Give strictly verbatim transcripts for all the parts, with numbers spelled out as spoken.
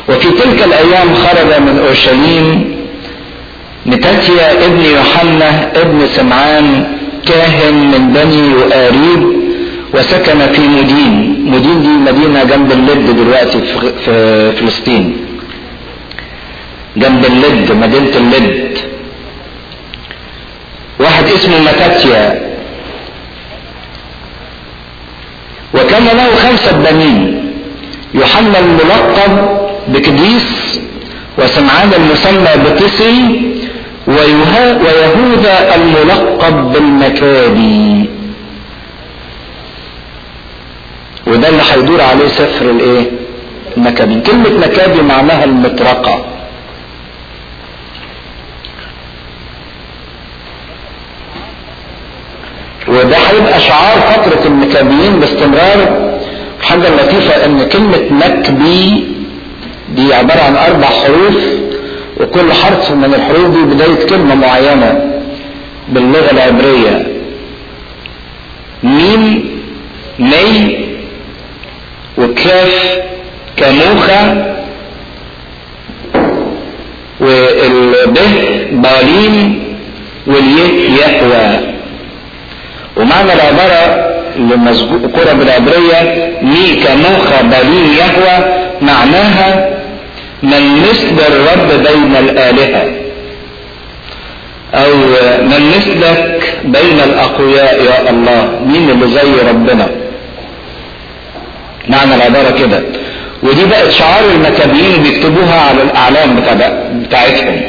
وفي تلك الايام خرج من اورشليم متاتيا ابن يوحنا ابن سمعان كاهن من بني يؤاريب وسكن في مدين. مدين دي مدينة جنب اللد دلوقتي في فلسطين، جنب اللد، مدينة اللد. واحد اسمه متاتيا، وكان له خمسة بنين، يوحنا الملقب بكديس، وسمعان المسمى بطسي، ويهوذا الملقب بالمكابي. وده اللي هيدور عليه سفر الايه؟ المكابي. كلمة مكابي معناها المطرقة. وده هيبقى شعار فترة المكابيين باستمرار. الحاجة اللطيفة ان كلمة مكبي دي عبارة عن اربع حروف، وكل حرف من الحروف دي بداية كلمة معينة باللغة العبرية. ميم، مي، وكاف كموخة، والبه بالين، واليه يهوى. ومعنى العبارة اللي مذكورة بالعبرية مي كموخة بالين يهوى معناها من مثل الرب بين الآلهة، أو من مثلك بين الأقوياء يا الله. مين اللي زي ربنا؟ معنى العبارة كده. ودي بقت شعار المكابيين بيكتبوها على الأعلام بتاعتهم.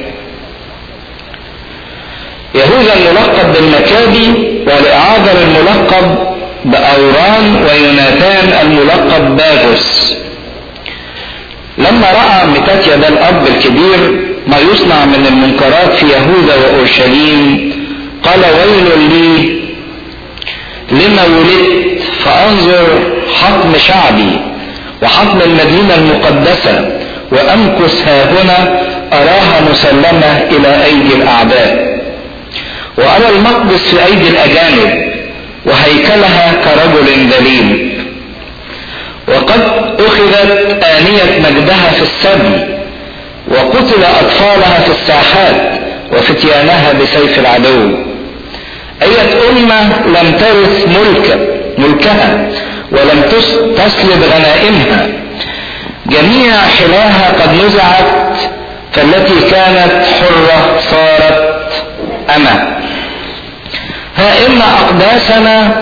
يهوذا الملقب بالمكابي، ولإعاذر الملقب بأوران، ويوناثان الملقب باغوس. لما رأى متاتيا ده الأب الكبير ما يصنع من المنكرات في يهوذا وأورشليم، قال ويل لي لما ولدت فأنظر حطم شعبي وحطم المدينة المقدسة، وأمكث ها هنا أراها مسلمة إلى أيدي الأعداء، وأرى المقدس في أيدي الأجانب، وهيكلها كرجل ذليل. وقد أخذت آنية مجدها في السبي، وقتل أطفالها في الساحات، وفتيانها بسيف العدو. أية أمة لم ترث ملك ملكها، ولم تسلب غنائمها. جميع حلاها قد نزعت، فالتي كانت حرة صارت أمة. ها إن أقداسنا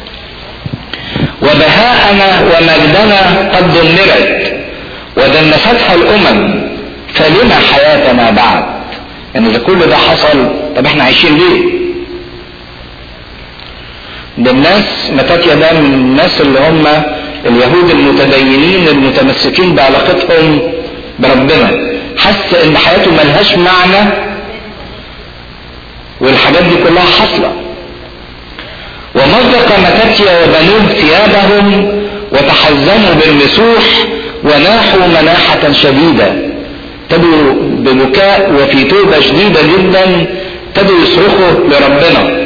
وبهاءنا ومجدنا قد دمرت، ودنستها الأمم، فلما حياتنا بعد؟ يعني إذا كل ده حصل، طب احنا عايشين ليه؟ ده الناس متاتيا ده من الناس اللي هم اليهود المتدينين المتمسكين بعلاقتهم بربنا، حس ان حياته ملهاش معنى والحاجات دي كلها حصلة. ومزق متاتيا وبنوه ثيابهم وتحزنوا بالمسوح وناحوا مناحة شديدة. ابتدوا ببكاء وفي توبة شديدة جدا، ابتدوا يصرخوا لربنا.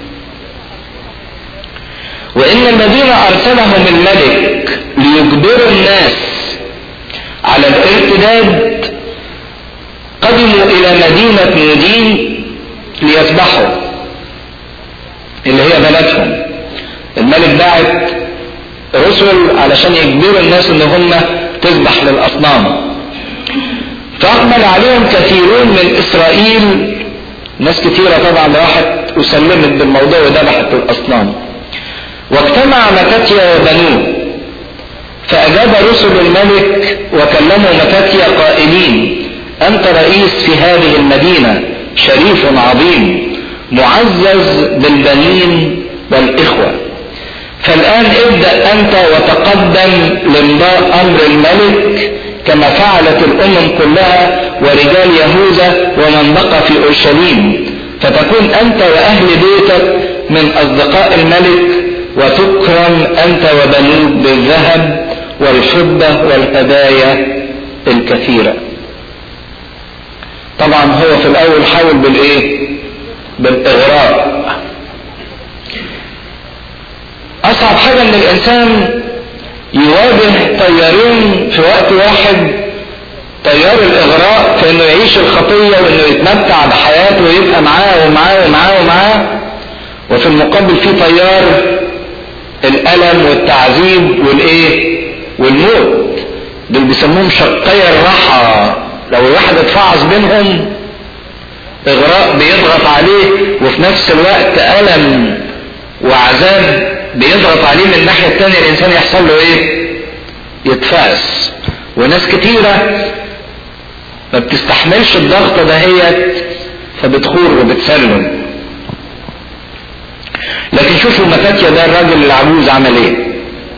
وإن الذين أرسلهم الملك ليجبروا الناس على الارتداد قدموا إلى مدينة مدين ليسبحوا، اللي هي بلدهم. الملك بعت رسل علشان يجبروا الناس ان هم تسبح للأصنام. فأقبل عليهم كثيرون من إسرائيل، ناس كثيرة طبعا راحت وسلمت بالموضوع وذبحت الأصنام. واجتمع متاتيا وبنوه، فأجاب رسل الملك وكلموا متاتيا قائلين: أنت رئيس في هذه المدينة، شريف عظيم، معزز بالبنين والإخوة. فالآن ابدأ أنت وتقدم لامضاء أمر الملك كما فعلت الأمم كلها ورجال يهوذا ومن بقى في أورشليم، فتكون أنت وأهل بيتك من أصدقاء الملك، وتكرم أنت وبنوك بالذهب والفضة والهدايا الكثيرة. طبعا هو في الأول حاول بالإيه؟ بالإغراء. أصعب حاجة إن الإنسان يواجه طيارين في وقت واحد تيار الاغراء في انه يعيش الخطية وانه يتمتع بحياته ويبقى معاه ومعاه ومعاه ومعاه، وفي المقابل في تيار الالم والتعذيب والايه والموت. دول بيسموهم شقي الراحة. لو الواحد اتفعص بينهم، اغراء بيضغط عليه وفي نفس الوقت الم وعذاب بيضغط عليه من الناحية التانية، الانسان يحصل له ايه؟ يتفعص. وناس كتيرة ما بتستحملش الضغط دهيت فبتخور وبتسلم. لكن شوفوا متاتيا ده الراجل العجوز عمل ايه.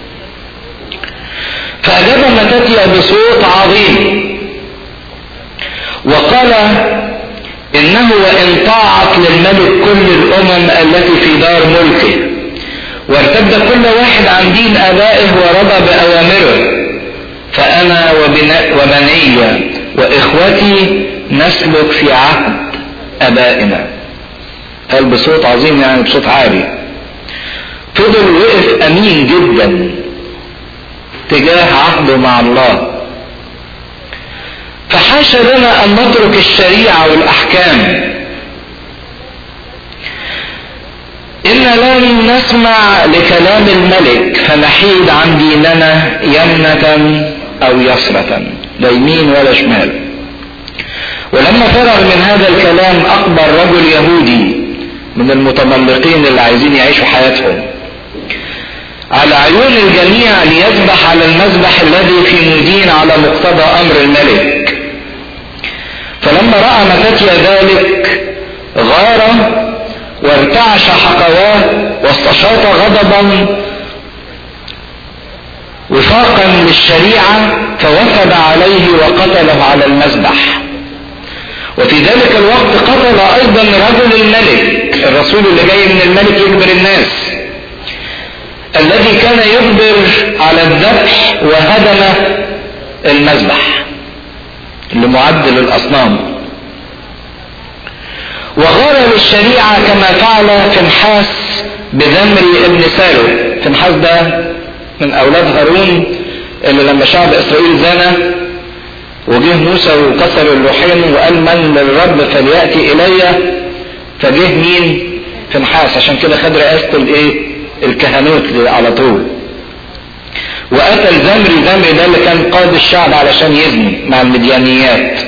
فأجاب متاتيا بصوت عظيم وقال: إنه وإن طاعت للملك كل الأمم التي في دار ملكه، وارتد كل واحد عن دين آبائه ورضى بأوامره، فأنا وبني وإخوتي نسلك في عهد آبائنا. قال بصوت عظيم، يعني بصوت عالي. فضل وقف أمين جدا تجاه عهده مع الله. فحاشا لنا أن نترك الشريعة والأحكام، إن لم نسمع لكلام الملك فنحيد عن ديننا يمنة أو يسرة، لا يمين ولا شمال. ولما فرغ من هذا الكلام أقبل رجل يهودي من المتملقين اللي عايزين يعيشوا حياتهم على عيون الجميع ليذبح على المذبح الذي في مدين على مقتضى أمر الملك. فلما رأى متاتيا ذلك غار وارتعش حقواه واستشاط غضبا وفاقا للشريعة، فوفد عليه وقتله على المذبح. وفي ذلك الوقت قتل ايضا رجل الملك، الرسول اللي جاي من الملك يجبر الناس، الذي كان يجبر على الذبح وهدم المذبح اللي معد للاصنام. وغار للشريعة كما فعل فنحاس بذمري ابن سالو. فنحاس ده من اولاد هارون اللي لما شعب اسرائيل زنى وجه موسى وكسر اللوحين وقال من للرب فليأتي الي، فجه مين؟ فنحاس، عشان كده خد رئاسة الايه؟ الكهنوت على طول. وقتل زمري. زمري ده اللي كان قائد الشعب علشان يزني مع المديانيات.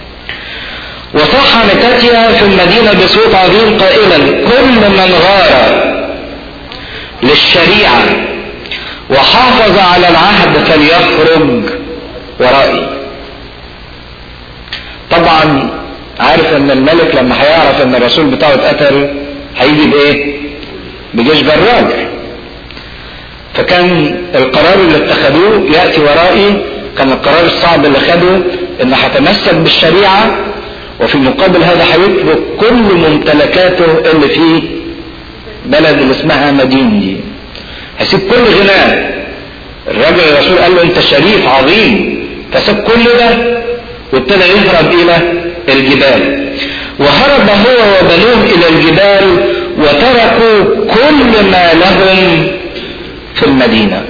وصاح متاتيا في المدينة بصوت عظيم قائلا: كل من غار للشريعة وحافظ على العهد فليخرج ورائي. طبعا عارف ان الملك لما هيعرف ان الرسول بتاعه اتقتل هيجي بايه؟ بجيش جرار. فكان القرار اللي اتخذوه يأتي ورائي، كان القرار الصعب اللي خده انه هتمسك بالشريعة، وفي مقابل هذا هيترك كل ممتلكاته اللي في بلد اللي اسمها مدين دي، هيسيب كل غناه. الراجل الرسول قال له انت شريف عظيم، فساب كل ده وابتدى يهرب الى الجبال. وهرب هو وبنوه الى الجبال وتركوا كل ما لهم في المدينة.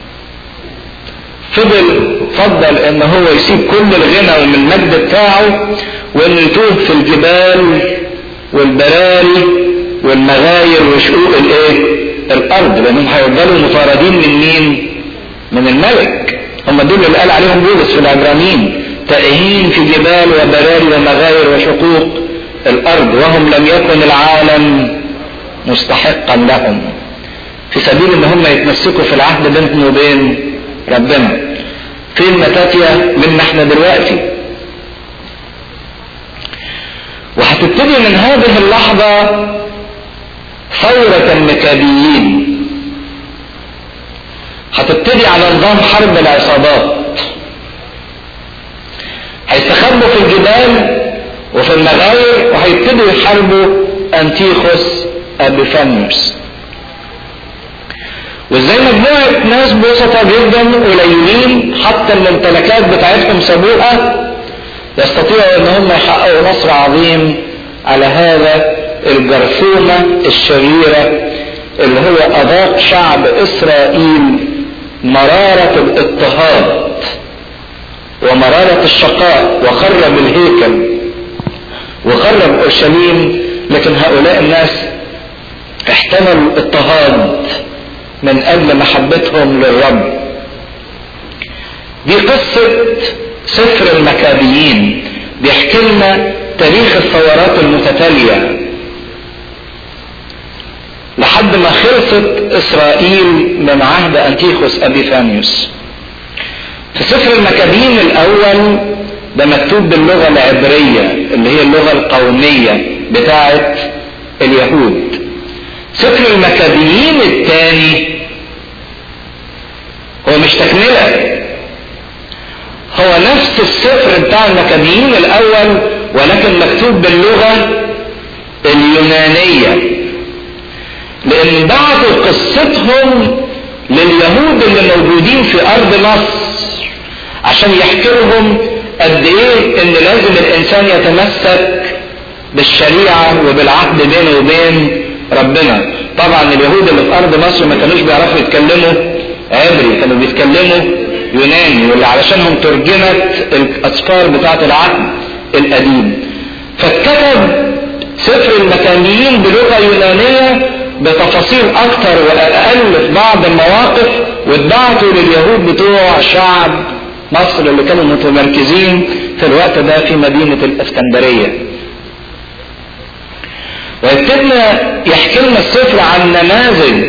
فضل فضل ان هو يسيب كل الغنى ومن المجد بتاعه وانه يتوه في الجبال والبراري والمغاير وشقوق الايه؟ الارض، لانهم هيفضلوا مطاردين من مين؟ من الملك. هم دول اللي قال عليهم بولس في العبرانيين: تائهين في جبال وبراري ومغاير وشقوق الارض، وهم لم يكن العالم مستحقا لهم، في سبيل ان هم يتمسكوا في العهد بينهم وبين ربنا. فين متاتيا منا احنا دلوقتي؟ وهتبتدي من هذه اللحظة ثورة المكابيين، هتبتدي على نظام حرب العصابات. هيستخبوا في الجبال وفي المغاير وهيبتدوا يحاربوا انتيخوس ابيفانيوس. وازاي مجموعة ناس بسطة جدا قليلين حتى الممتلكات بتاعتهم سابوها يستطيعوا ان هم يحققوا نصر عظيم على هذا الجرثومة الشريرة اللي هو اذاق شعب اسرائيل مرارة الاضطهاد ومرارة الشقاء وخرب الهيكل وخرب اورشليم، لكن هؤلاء الناس احتملوا اضطهاد من اجل محبتهم للرب. دي قصة سفر المكابيين، بيحكي لنا تاريخ الثورات المتتالية لحد ما خلصت اسرائيل من عهد انتيخوس ابيفانيوس. في سفر المكابيين الاول ده مكتوب باللغة العبرية اللي هي اللغة القومية بتاعت اليهود. سفر المكابيين الثاني هو مش تكملة، هو نفس السفر بتاع المكابيين الاول ولكن مكتوب باللغة اليونانية، لان بعتوا قصتهم لليهود اللي موجودين في ارض مصر عشان يحكي لهم قد ايه ان لازم الانسان يتمسك بالشريعة وبالعهد بينه وبين ربنا. طبعا اليهود اللي في ارض مصر ما كانوش بيعرفوا يتكلموا عبري، كانوا بيتكلموا يوناني، واللي علشانهم ترجمت الاسفار بتاعت العهد القديم. فاتكتب سفر المكابيين بلغة يونانية بتفاصيل اكتر واقل في بعض المواقف، واتبعتوا لليهود بتوع شعب مصر اللي كانوا متمركزين في الوقت ده في مدينة الاسكندرية. ويبتدنا يحكي لنا السفر عن نماذج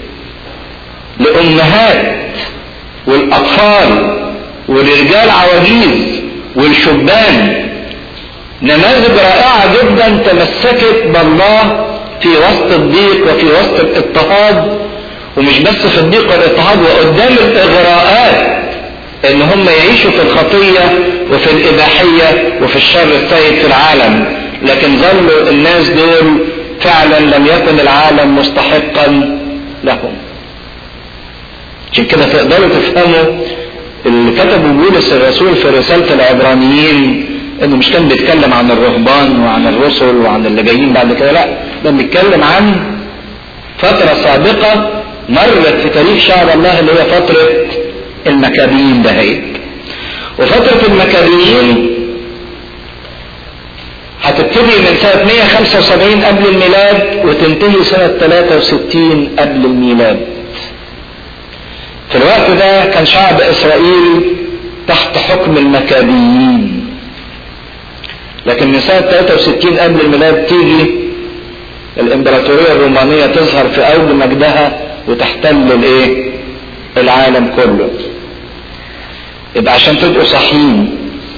لأمهات والأطفال والرجال عواجيز والشبان، نماذج رائعة جدا تمسكت بالله في وسط الضيق وفي وسط الاضطهاد، ومش بس في الضيق والاضطهاد وقدام الإغراءات ان هم يعيشوا في الخطية وفي الإباحية وفي الشر السيد في العالم، لكن ظلوا الناس دول فعلا لم يكن العالم مستحقا لهم. عشان كده تقدروا تفهموا اللي كتبوا بولس الرسول في رسالة العبرانيين انه مش كان بيتكلم عن الرهبان وعن الرسل وعن اللي جايين بعد كده، لا ده بيتكلم عن فترة سابقة مرت في تاريخ شعب الله اللي هي فترة المكابيين دهيت. وفترة المكابيين هتبتدي من سنة مية وخمسة وسبعين قبل الميلاد وتنتهي سنة ثلاثة وستين قبل الميلاد. في الوقت ده كان شعب اسرائيل تحت حكم المكابيين، لكن من سنة ثلاثة وستين قبل الميلاد تيجي الامبراطورية الرومانية تظهر في اوج مجدها وتحتل الايه العالم كله. يبقى عشان تبقوا صحيين،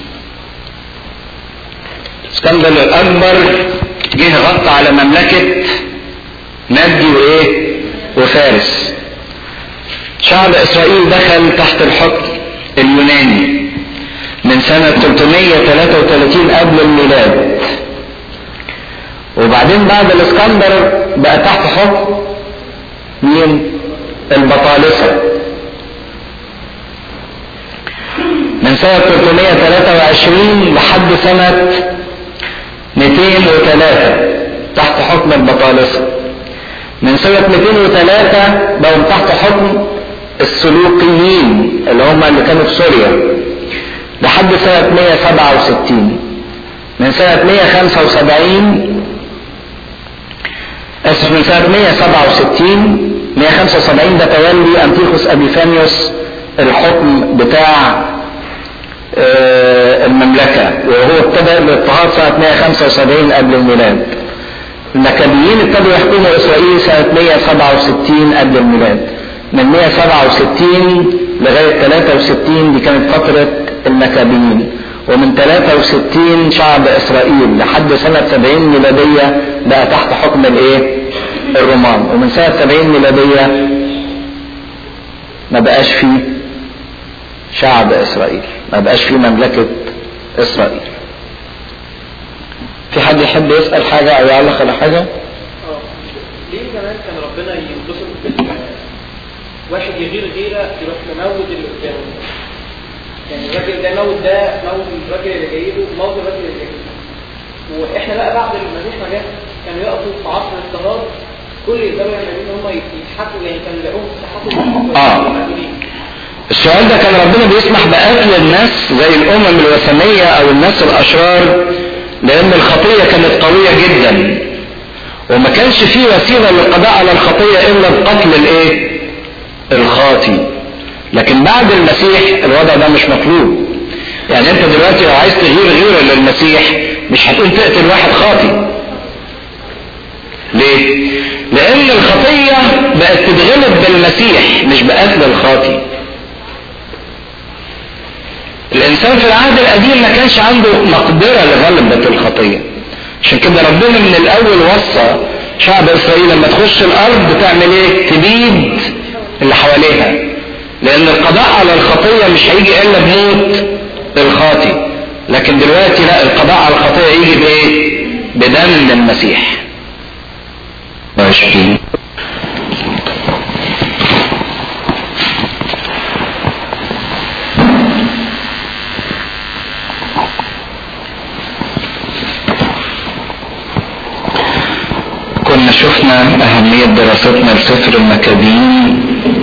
اسكندر الاكبر جه غطى على مملكة مادي وايه وفارس. شعب اسرائيل دخل تحت الحكم اليوناني من سنة ثلاثمية وثلاثة وثلاثين قبل الميلاد، وبعدين بعد الاسكندر بقى تحت حكم مين؟ البطالسة من سنة ثلاثمية وثلاثة وعشرين لحد سنة مئتين وثلاثة تحت حكم البطالسة. من سنة مئتين وثلاثة بقوا تحت حكم السلوقيين اللي هم اللي كانوا في سوريا لحد سنة مية وسبعة وستين. من سنة مية وخمسة وسبعين اسف من سنة مية وسبعة وستين مية وخمسة وسبعين ده تولي انتيخوس ابيفانيوس الحكم بتاع المملكة، وهو ابتدأ الاضطهاد سنة مية وخمسة وسبعين قبل الميلاد. المكابيين ابتدوا يحكموا اسرائيل سنة مية وسبعة وستين قبل الميلاد. من مية وسبعة وستين لغاية ثلاثة وستين دي كانت فترة المكابيين، ومن ثلاثة وستين شعب اسرائيل لحد سنة سبعين ميلادية بقى تحت حكم الايه الرومان. ومن سنة سبعين ميلادية ما بقاش فيه شعب اسرائيل، ما بقاش فيه مملكة اسرائيل. في حد يحب يسأل حاجة او يعلق على حاجة؟ اه ليه زمان كان ربنا ينتصر بال واحد يغير غيره يروح مموت اللي قدامه؟ يعني الراجل ده موت ده موت الراجل اللي جايبه موت الراجل اللي جايبه. واحنا بقى بعد المسيح ما جه كانوا يقفوا في عصر الاضطهاد كل يقدروا يعملوا ان هم يتحكموا، يعني كانوا يلاقوهم يتحكموا اه السؤال ده كان ربنا بيسمح بقتل الناس زي الامم الوثنية او الناس الاشرار لان الخطية كانت قوية جدا وما كانش فيه وسيلة للقضاء على الخطية الا بقتل الايه الخاطي. لكن بعد المسيح الوضع ده مش مطلوب. يعني انت دلوقتي لو عايز تغير غيره للمسيح مش هتقوم تقتل واحد خاطي. ليه؟ لان الخطية بقت تتغلب بالمسيح مش بقتل الخاطي. الانسان في العهد القديم ما كانش عنده مقدرة لغلبة الخطية، عشان كده ربنا من الاول وصى شعب اسرائيل لما تخش الارض بتعمل ايه؟ تبيد اللي حواليها، لان القضاء على الخطية مش هيجي الا بموت الخاطي. لكن دلوقتي لا، القضاء على الخطية يجي بايه؟ بدم المسيح. عشرين كنا شفنا اهمية دراستنا لسفر المكابين،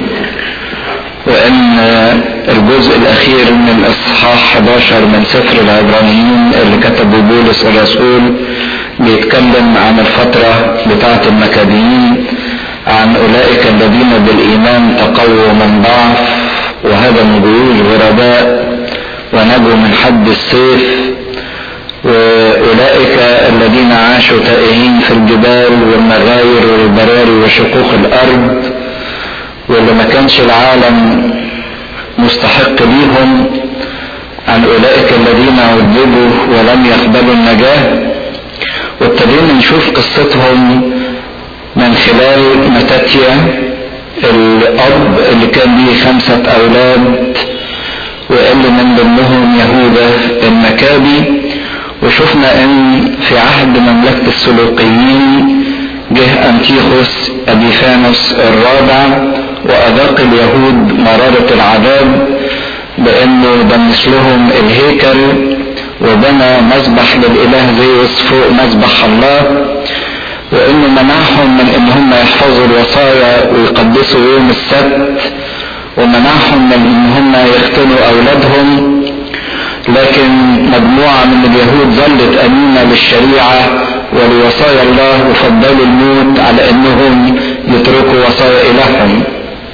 وان الجزء الاخير من الاصحاح احد عشر من سفر العبرانيين اللي كتبه بولس الرسول بيتكلم عن الفترة بتاعة المكابين، عن اولئك الذين بالايمان تقووا من ضعف وهدموا جيوش غرباء ونجوا من حد السيف، واولئك الذين عاشوا تائهين في الجبال والمغاير والبراري وشقوق الارض، واللي ما كانش العالم مستحق ليهم، عن اولئك الذين عذبوا ولم يقبلوا النجاة. وابتدينا نشوف قصتهم من خلال متاتيا الاب اللي كان ليه خمسة اولاد واللي من ضمنهم يهوذا المكابي. وشفنا ان في عهد مملكة السلوقيين جه انتيخوس ابيفانوس الرابع واذاق اليهود مرارة العذاب بانه دنس لهم الهيكل وبنى مذبح للاله زيوس فوق مذبح الله، وانه منعهم من ان هم يحفظوا الوصايا ويقدسوا يوم السبت، ومنعهم من ان هم يختنوا اولادهم. لكن مجموعة من اليهود ظلت امينة للشريعة ولوصايا الله وفضلوا الموت على انهم يتركوا وصايا الههم،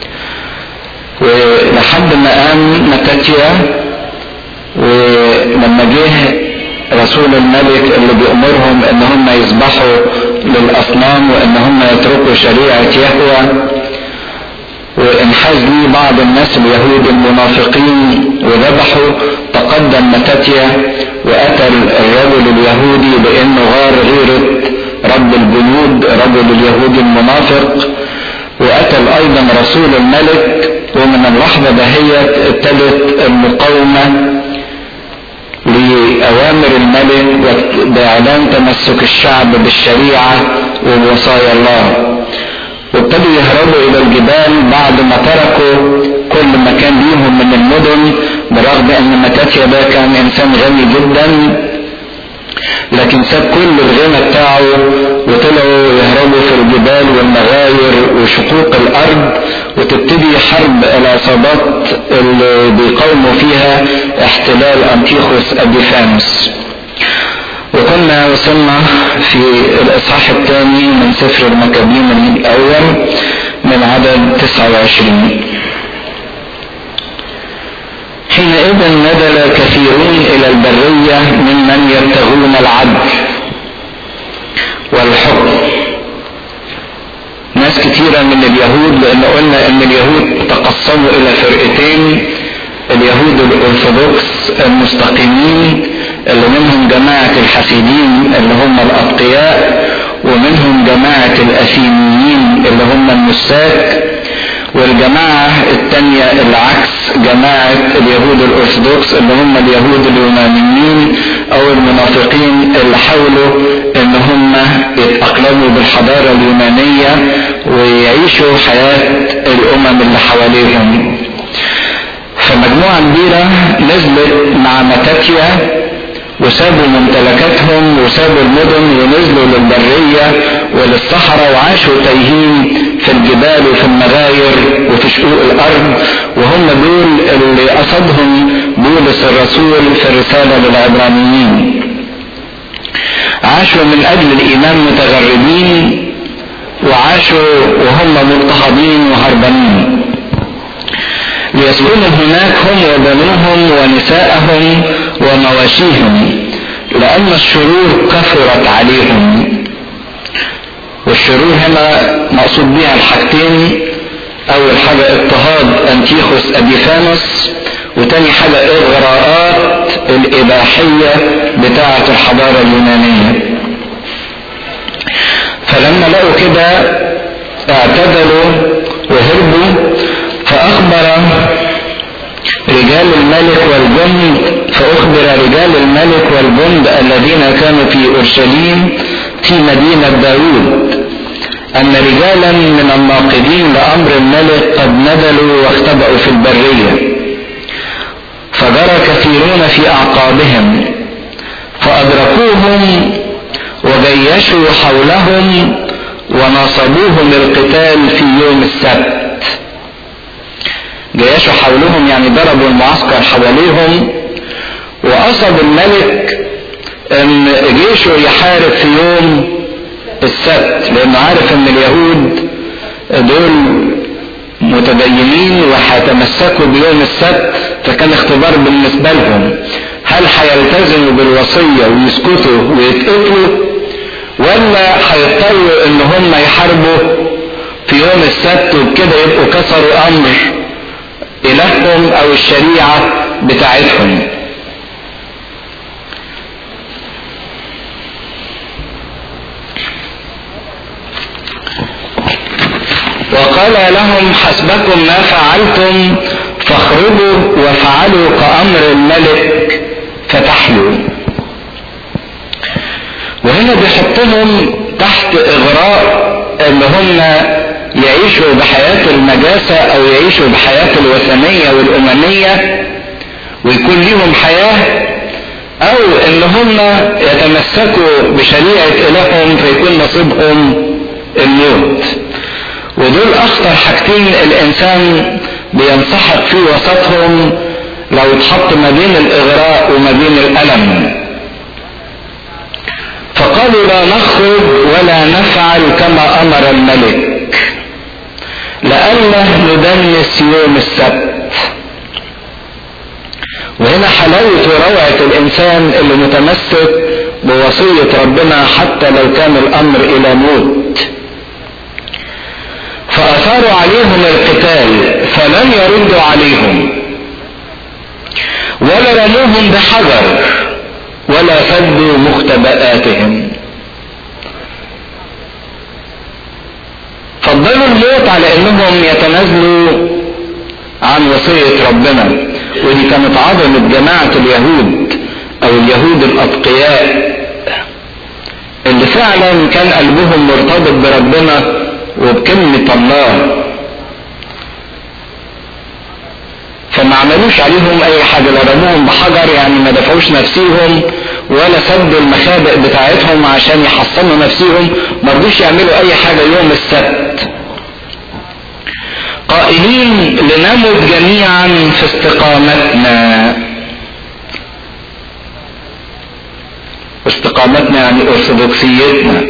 ولحد ما قام متاتيا. ولما جه رسول الملك اللي بيأمرهم ان هم يذبحوا للاصنام وان هم يتركوا شريعة يهوه، وانحاز ليه بعض الناس اليهود المنافقين وذبحوا، تقدم متاتيا وقتل الرجل اليهودي بانه غار غيرة رب الجنود رجل اليهود المنافق، وقتل ايضا رسول الملك. ومن اللحظة دهيت ابتدت المقاومة لأوامر الملك بإعلان تمسك الشعب بالشريعة وبوصايا الله، وابتدوا يهربوا الى الجبال بعد ما تركوا كل مكان ليهم من المدن، برغم ان متاتيا ده كان انسان غني جدا، لكن ساب كل الغنى بتاعه وطلعوا يهربوا في الجبال والمغاير وشقوق الارض، وتبتدي حرب العصابات اللي بيقاوموا فيها احتلال انتيخوس ابيفانوس. وكنا وصلنا في الاصحاح الثاني من سفر المكابين الاول من عدد تسعة وعشرين. حينئذ نزل كثيرون الى البرية ممن يبتغون العدل والحكم. ناس كثيرة من اليهود، لان قلنا ان اليهود تقسموا الى فرقتين، اليهود الارثوذكس المستقيمين اللي منهم جماعة الحسيدين اللي هم الاتقياء، ومنهم جماعة الاثينيين اللي هم النساك، والجماعة التانية العكس جماعة اليهود الارثوذكس اللي هم اليهود اليونانيين او المنافقين اللي حاولوا ان هم يتأقلموا بالحضارة اليونانية ويعيشوا حياة الامم اللي حواليهم. فمجموعة كبيرة نزلت مع متاتيا وسابوا ممتلكاتهم وسابوا المدن ونزلوا للبرية وللصحراء وعاشوا تايهين في الجبال وفي المغاير وفي شقوق الارض، وهم دول اللي قصدهم بولس الرسول في الرسالة للعبرانيين. عاشوا من اجل الايمان متغربين، وعاشوا وهم مضطهدين وهربانين، ليسكنوا هناك هم وبنوهم ونساءهم ومواشيهم، لأن الشرور كثرت عليهم. والشرور هنا مقصود بها الحاجتين، أول حاجة اضطهاد أنتيخوس أبيفانوس، وتاني حاجة إغراءات الإباحية بتاعة الحضارة اليونانية. فلما لقوا كده اعتدلوا وهربوا، فأخبر رجال الملك والجند فأخبر رجال الملك والجند الذين كانوا في أورشليم في مدينة داود أن رجالا من الناقضين لأمر الملك قد نزلوا واختبأوا في البرية، فجرى كثيرون في أعقابهم فأدركوهم وجيشوا حولهم ونصبوهم للقتال في يوم السبت. جيشوا حولهم يعني ضربوا المعسكر حواليهم، وقصد الملك ان جيشه يحارب في يوم السبت، لانه عارف ان اليهود دول متدينين وهيتمسكوا بيوم السبت، فكان اختبار بالنسبة لهم هل هيلتزموا بالوصية ويسكتوا ويتقتلوا، ولا هيضطروا ان هم يحاربوا في يوم السبت وبكده يبقوا كسروا امر إلههم أو الشريعة بتاعتهم. وقال لهم حسبكم ما فعلتم فاخرجوا وفعلوا كأمر الملك فتحيوا. وهنا بيحطهم تحت إغراء ان هم يعيشوا بحياة النجاسة او يعيشوا بحياة الوثنية والاممية ويكون لهم حياة، او ان هم يتمسكوا بشريعة الههم فيكون نصيبهم الموت. ودول اخطر حاجتين الانسان بينسحق في وسطهم لو اتحط ما بين الاغراء وما بين الالم. فقالوا لا نخرج ولا نفعل كما امر الملك لئلا ندنس يوم السبت. وهنا حلاوة وروعة الانسان اللي متمسك بوصية ربنا حتى لو كان الامر الى موت. فاثاروا عليهم القتال فلن يردوا عليهم ولا رموهم بحجر ولا سدوا مختبئاتهم. فضلوا الموت على انهم يتنازلوا عن وصية ربنا. ودي كانت عظمة جماعة اليهود او اليهود الاتقياء اللي فعلا كان قلبهم مرتبط بربنا وبكلمة الله، فما عملوش عليهم اي حاجة، لا رموهم بحجر يعني ما دفعوش نفسيهم ولا سدوا المخابئ بتاعتهم عشان يحصنوا نفسيهم، ما رضوش يعملوا اي حاجة يوم السبت، قائلين لنمت جميعا في استقامتنا. استقامتنا يعني ارثوذكسيتنا.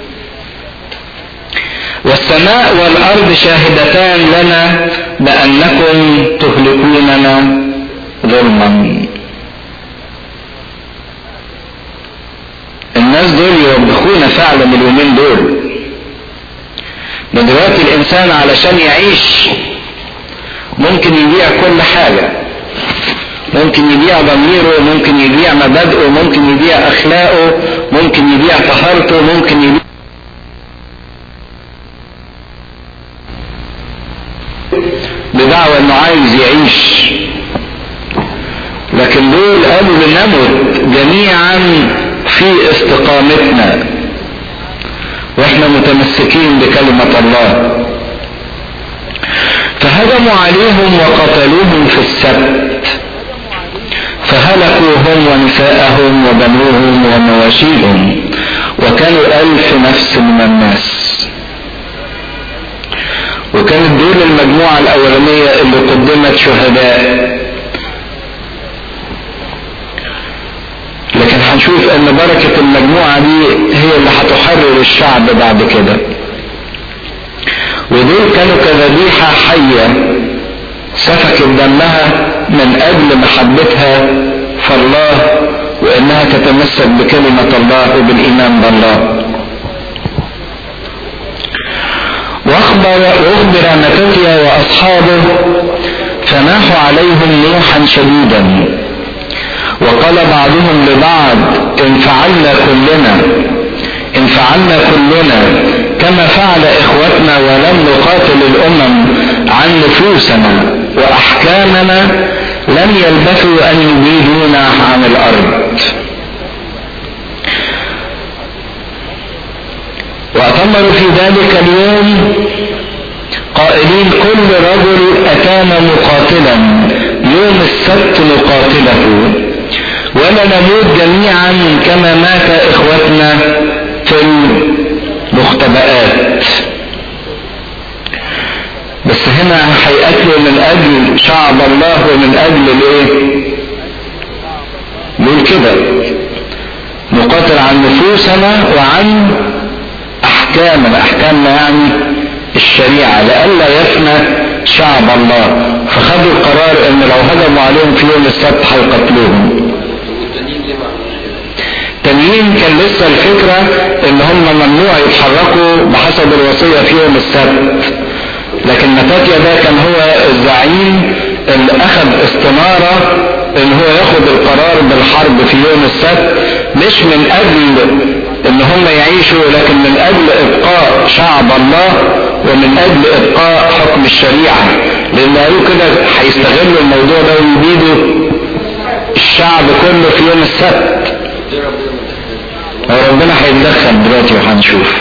والسماء والارض شاهدتان لنا بانكم تهلكوننا ظلما. الناس دول يوبخونا فعلا اليومين دول. ده دلوقتي الانسان علشان يعيش ممكن يبيع كل حاجة، ممكن يبيع ضميره، ممكن يبيع مبادئه، ممكن يبيع اخلاقه، ممكن يبيع طهارته، ممكن يبيع بدعوى انه عايز يعيش. لكن دول قالوا لنمت جميعا في استقامتنا واحنا متمسكين بكلمة الله. فهجموا عليهم وقتلوهم في السبت فهلكوا هم ونساءهم نساءهم وبنوهم ومواشيهم، وكانوا ألف نفس من الناس. وكانت دول المجموعة الأولانية اللي قدمت شهداء. لكن هنشوف ان بركة المجموعة دي هي اللي هتحرر الشعب بعد كده. ودول كانوا كذبيحة حية سفكت دمها من اجل محبتها فالله، وانها تتمسك بكلمة الله وبالايمان بالله. واخبر واخبر متتيا واصحابه فناحوا عليهم نوحا شديدا، وقال بعضهم لبعض ان فعلنا كلنا ان فعلنا كلنا كما فعل اخوتنا ولم نقاتل الامم عن نفوسنا واحكامنا لم يلبثوا ان يبيدونا عن الارض. وأتمروا في ذلك اليوم قائلين كل رجل أتانا مقاتلا يوم السبت نقاتله، ولا نموت جميعا كما مات إخوتنا في المختبئات. بس هنا هيقتلوا من أجل شعب الله ومن أجل الايه؟ بيقول كده نقاتل عن نفوسنا وعن احكامنا، احكامنا يعني الشريعة، لئلا يفنى شعب الله. فخدوا القرار ان لو هجموا عليهم في يوم السبت هيقتلوهم. التانيين كان لسه الفكرة ان هم ممنوع يتحركوا بحسب الوصية في يوم السبت، لكن متاتيا ده كان هو الزعيم اللي اخذ استمارة ان هو ياخد القرار بالحرب في يوم السبت، مش من اجل ان هم يعيشوا لكن من اجل ابقاء شعب الله ومن اجل ابقاء حكم الشريعة، لان قالوا كده هيستغلوا الموضوع ده ويبيدوا الشعب كله في يوم السبت. وربنا هيتدخل دلوقتي وهنشوف.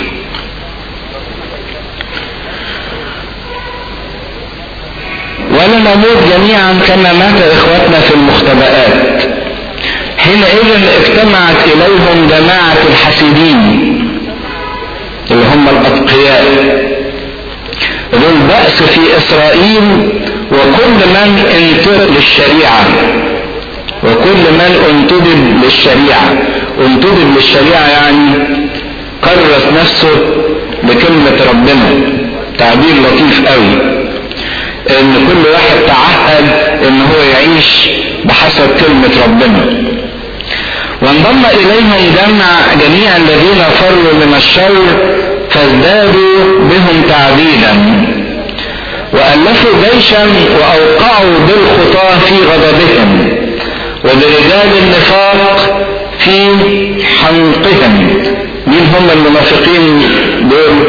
ولا نموت جميعا كما مات اخوتنا في المختبئات. حينئذ اجتمعت اليهم جماعة الحسيدين اللي هم الاتقياء، ذو البأس في اسرائيل، وكل من انتدب للشريعة وكل من انتدب للشريعة. انتدب للشريعة يعني كرس نفسه بكلمة ربنا، تعبير لطيف قوي، ان كل واحد تعهد ان هو يعيش بحسب كلمة ربنا. وانضم اليهم جمع جميع الذين فروا من الشر فازدادوا بهم تعذيبا، والفوا جيشا واوقعوا بالخطاة في غضبهم وبرجال النفاق في حنقهم. مين هم المنافقين دول؟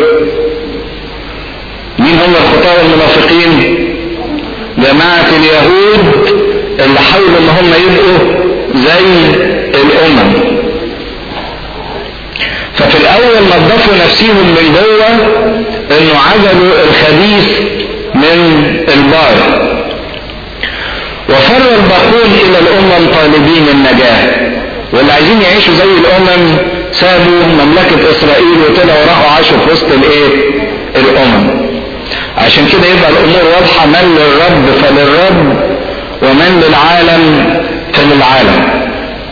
مين هم الخطاة والمنافقين؟ جماعة اليهود اللي حاولوا ان هم يبقوا زي الامم. ففي الاول نظفوا نفسهم من جوه انه عزلوا الخبيث من البار، وفر الباقون الى الامم طالبين النجاة. واللي عايزين يعيشوا زي الامم سابوا مملكة اسرائيل وطلعوا راحوا عاشوا في وسط الايه؟ الامم. عشان كده يبقى الامور واضحة، من للرب فللرب ومن للعالم فللعالم.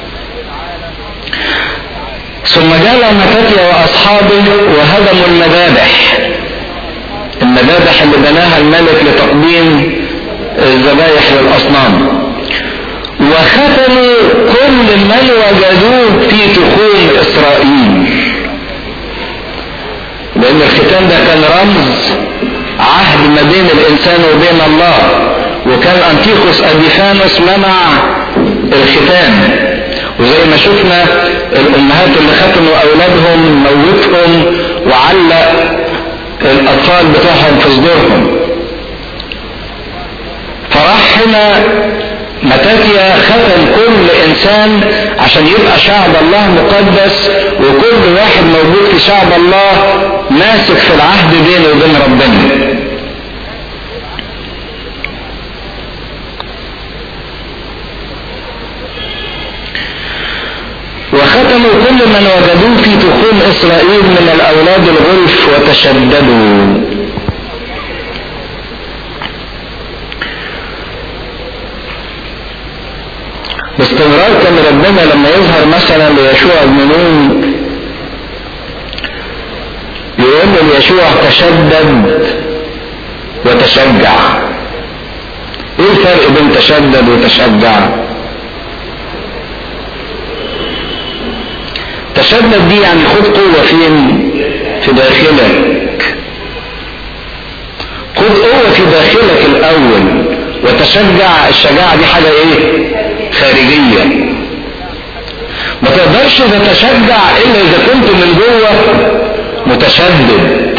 ثم جاء متاتيا واصحابه وهدموا المذابح المذابح اللي بناها الملك لتقديم الذبائح للاصنام، وختموا كل من وجدوه في تخوم اسرائيل، لان الختام ده كان رمز عهد ما بين الانسان وبين الله، وكان انتيخوس ابيفانوس منع الختان. وزي ما شفنا الامهات اللي ختموا اولادهم موتهم وعلق الاطفال بتاعهم في صدورهم. فراح هنا متاتيا ختم كل انسان عشان يبقى شعب الله مقدس، وكل واحد موجود في شعب الله ماسك في العهد بينه وبين ربنا. وختموا كل من وجدوه في تخوم إسرائيل من الأولاد الغلف وتشددوا. باستمرار كان ربنا لما يظهر مثلا ليشوع بن نون يقول ليشوع تشدد وتشجع. ايه الفرق بين تشدد وتشجع؟ تشدد دي يعني خد قوة فين؟ في داخلك. خد قوة في داخلك الأول، وتشجع. الشجاعة دي حاجة ايه؟ خارجية. ما تقدرش تتشجع إلا إذا كنت من جوه متشدد.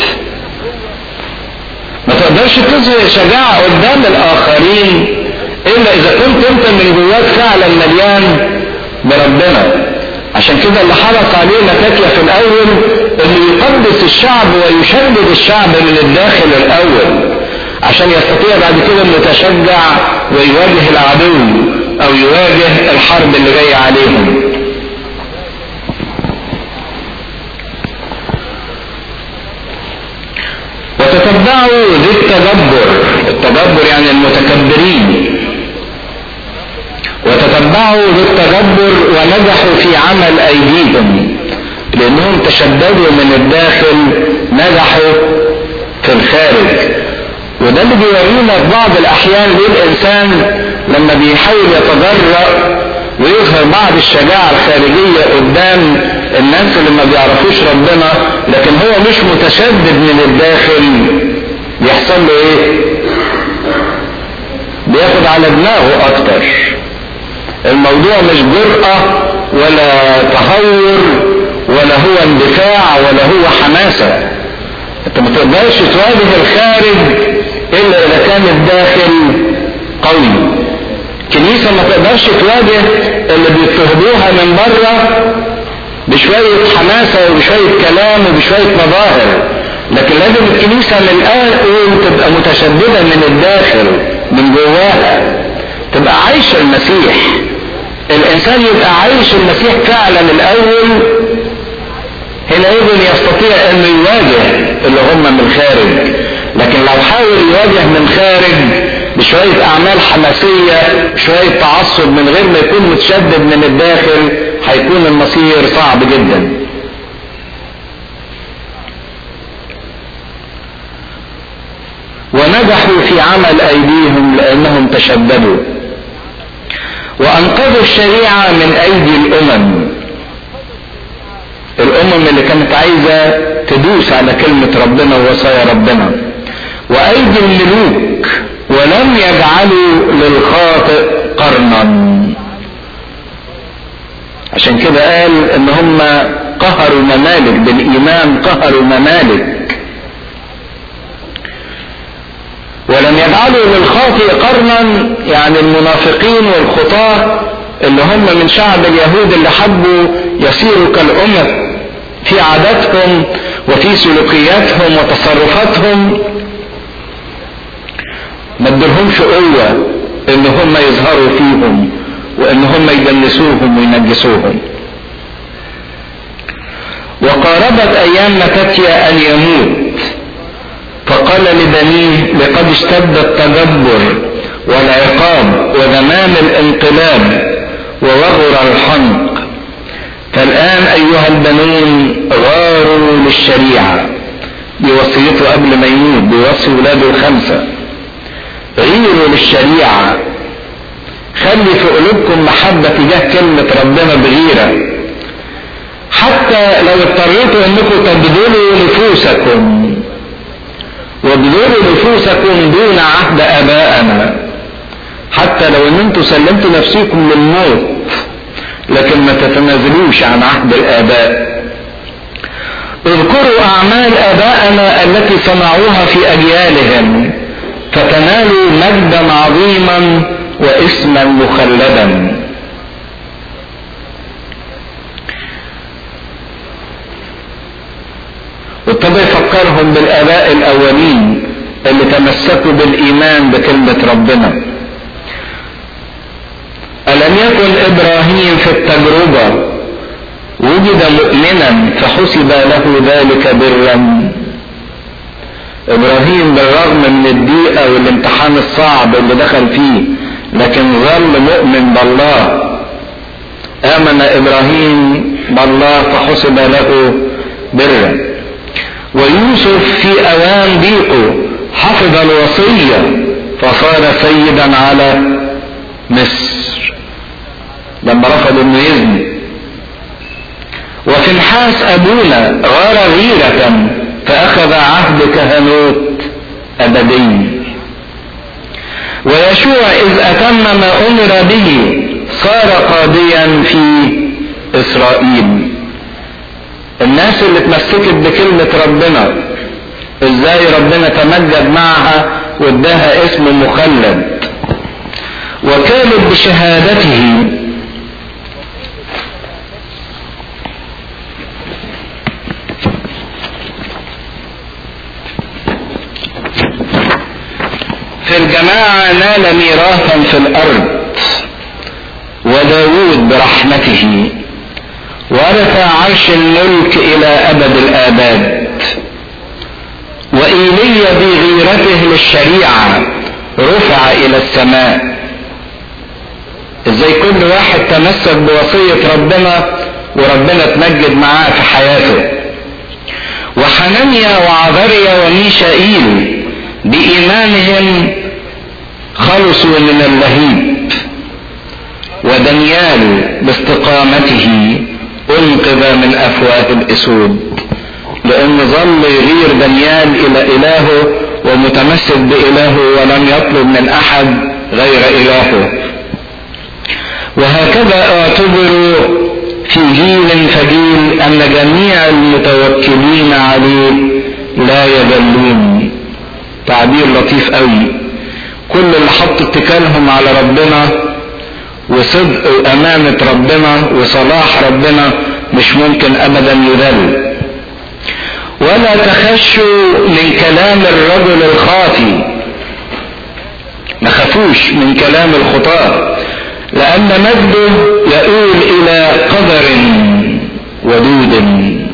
ما تقدرش تظهر شجاعة قدام الآخرين إلا إذا كنت أنت من جواك فعلا مليان بربنا. عشان كده اللي حرص عليه مكاكيا في الأول إنه يقدس الشعب ويشدد الشعب من الداخل الأول، عشان يستطيع بعد كده إنه يتشجع ويواجه العدو أو يواجه الحرب اللي جاية عليهم. وتتبعوا ذي التدبر. التدبر يعني المتكبرين. وتتبعوا ذي التدبر ونجحوا في عمل أيديهم، لأنهم تشددوا من الداخل نجحوا في الخارج. وده اللي بيورينا في بعض الأحيان ليه الإنسان لما بيحاول يتجرأ ويظهر بعض الشجاعة الخارجية قدام الناس اللي ما بيعرفوش ربنا، لكن هو مش متشدد من الداخل، بيحصل له ايه؟ بياخد على دماغه اكتر. الموضوع مش جرأة ولا تهور ولا هو اندفاع ولا هو حماسة. انت ما تقدرش تواجه الخارج الا اذا كان الداخل قوي. الكنيسة ما تقدرش تواجه اللي بيضطهدوها من بره بشوية حماسة وبشوية كلام وبشوية مظاهر، لكن لازم الكنيسة من الأول تبقى متشددة من الداخل من جواها، تبقى عايشة المسيح. الإنسان يبقى عايش المسيح فعلا الأول، هنا يمكن يستطيع أنه يواجه اللي هم من الخارج. لكن لو حاول يواجه من خارج بشوية أعمال حماسية شوية تعصب من غير ما يكون متشدد من الداخل، هيكون المصير صعب جدا. ونجحوا في عمل أيديهم لأنهم تشددوا وأنقذوا الشريعة من أيدي الأمم. الأمم اللي كانت عايزة تدوس على كلمة ربنا ووصايا ربنا، وأيدي الملوك، ولم يجعلوا للخاطئ قرنا. عشان كده قال ان هم قهروا ممالك بالإيمان، قهروا ممالك. ولم يجعلوا للخاطئ قرنا يعني المنافقين والخطاة اللي هم من شعب اليهود اللي حبوا يصيروا كالأمم في عاداتهم وفي سلوكياتهم وتصرفاتهم، ما ادلهمش قوة ان هم يظهروا فيهم وان هم يدنسوهم وينجسوهم. وقاربت ايام متاتيا ان يموت، فقال لبنيه لقد اشتد التجبر والعقاب وزمان الانقلاب ووغر الحنق، فالآن أيها البنون غاروا للشريعة. بوصيته قبل ما يموت، بوصي ولاده الخمسة، غيروا للشريعة. خلي في قلوبكم محبة تجاه كلمة ربنا بغيرة، حتى لو اضطريتوا انكم تبذلوا نفوسكم، وابذلوا نفوسكم دون عهد ابائنا، حتى لو ان انتم سلمتوا نفسكم للموت لكن ما تتنازلوش عن عهد الاباء. اذكروا اعمال ابائنا التي صنعوها في اجيالهم فتنالوا مجدا عظيما واسما مخلدا. وابتدى يفكرهم بالاباء الاولين اللي تمسكوا بالايمان بكلمة ربنا. ألم يكن إبراهيم في التجربة ولد مؤمنا فحسب له ذلك برا. ابراهيم بالرغم من الضيقة والامتحان الصعب اللي دخل فيه لكن ظل مؤمن بالله. آمن إبراهيم بالله فحسب له برا. ويوسف في أوان ضيقه حفظ الوصية فصار سيدا على مصر لما رفض انه يزني. وفنحاس أبونا غار غيرة فأخذ عهد كهنوت أبدي. ويشوع إذ أتم ما أمر به صار قاضيا في إسرائيل. الناس اللي اتمسكت بكلمة ربنا ازاي ربنا تمجد معها واداها اسم مخلد. وكانت بشهادته في الجماعة نال ميراثا في الأرض. وداود برحمته ورث عرش الملك إلى أبد الآباد. وإيليا بغيرته للشريعة رفع إلى السماء. ازاي كل واحد تمسك بوصية ربنا وربنا تمجد معاه في حياته. وحنانيا وعذريا وميشائيل بإيمانهم خلصوا من اللهيب. ودانيال باستقامته انقذ من افواه الاسود. لان ظل يغير دانيال الى الهه ومتمسك بالهه ولم يطلب من احد غير الهه. وهكذا اعتبروا في جيل فجيل ان جميع المتوكلين عليه لا يذلون. تعبير لطيف قوي. كل اللي حط اتكالهم على ربنا وصدق وامانة ربنا وصلاح ربنا مش ممكن ابدا يذل. ولا تخشوا من كلام الرجل الخاطي. ما خافوش من كلام الخطاة لان مجده يؤول الى قدر ودود.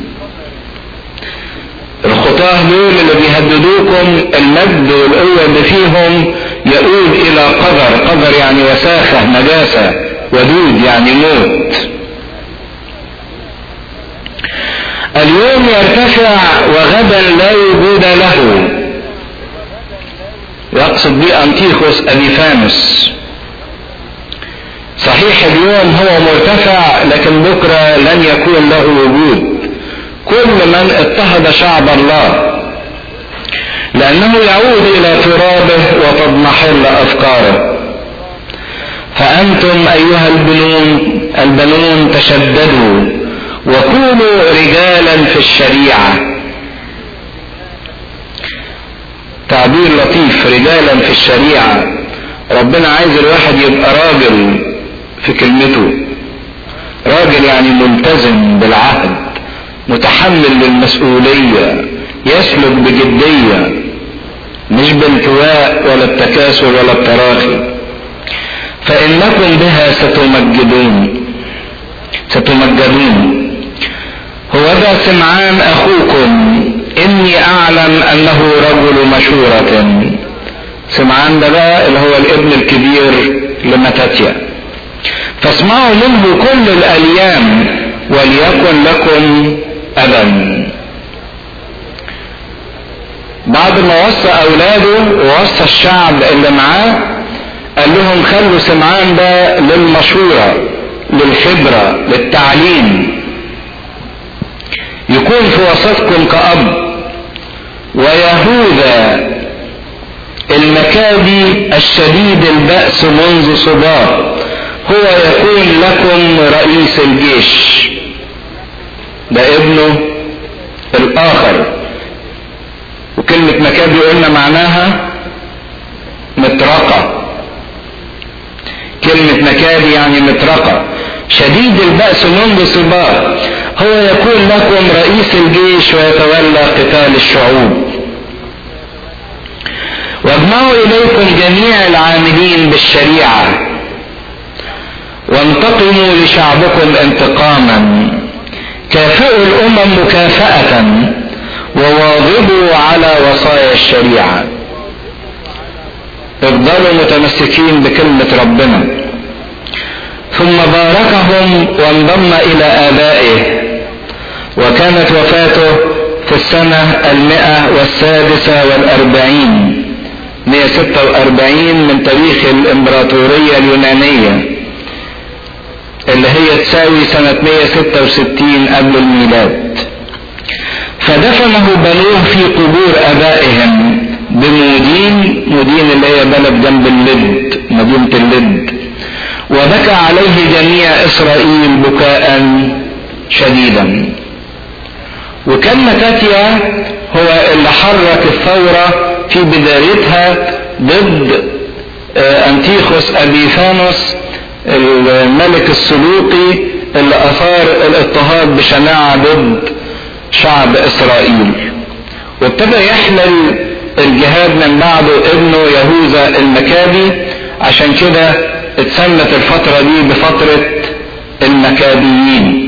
الخطاه دول اللي بيهددوكم المجد والقوة اللي فيهم يؤول الى قدر. قدر يعني وساخة نجاسة، ودود يعني موت. اليوم يرتفع وغدا لا وجود له. يقصد به أنتيخوس أبيفانوس. صحيح اليوم هو مرتفع لكن بكرة لن يكون له وجود. كل من اضطهد شعب الله لأنه يعود إلى ترابه وتضمحل أفكاره. فأنتم أيها البنون البنون تشددوا وكونوا رجالا في الشريعة. تعبير لطيف، رجالا في الشريعة. ربنا عايز الواحد يبقى راجل في كلمته. راجل يعني ملتزم بالعهد، متحمل للمسؤولية، يسلك بجدية مش بالانطواء ولا التكاسل ولا التراخي. فإنكم بها ستمجدون ستمجدون. هو ذا سمعان أخوكم إني أعلم أنه رجل مشورة. سمعان ده بقى اللي هو الابن الكبير لمتاتيا. فاسمعوا منه كل الأيام وليكن لكم أبا. بعد ما وصى أولاده ووصى الشعب اللي معاه قال لهم خلوا سمعان ده للمشورة، للخبرة، للتعليم، يكون في وسطكم كأب. ويهوذا المكابي الشديد البأس منذ صباه هو يكون لكم رئيس الجيش. ده ابنه الآخر. وكلمة مكابي قلنا معناها مطرقة. كلمة مكابي يعني مطرقة. شديد البأس منذ صباه هو يكون لكم رئيس الجيش ويتولى قتال الشعوب. واجمعوا إليكم جميع العاملين بالشريعة وانتقموا لشعبكم انتقاما الامم مكافأة وواظبوا على وصايا الشريعة. افضلوا متمسكين بكلمة ربنا. ثم باركهم وانضم الى ابائه، وكانت وفاته في السنة المئة والسادسة والاربعين، مئة وستة واربعين من تاريخ الامبراطورية اليونانية، اللي هي تساوي سنة مئة وستة وستين قبل الميلاد. فدفنه بنوه في قبور ابائهم بمودين، مودين اللي هي بلد جنب اللد، مدينة اللد. وبكى عليه جميع اسرائيل بكاء شديدا. وكان متاتيا هو اللي حرك الثورة في بدايتها ضد انتيخوس ابيفانوس الملك السلوقي اللي اثار الاضطهاد بشناعة ضد شعب اسرائيل. وابتدى يحمل الجهاد من بعده ابنه يهوذا المكابي، عشان كده اتسمت الفترة دي بفترة المكابيين.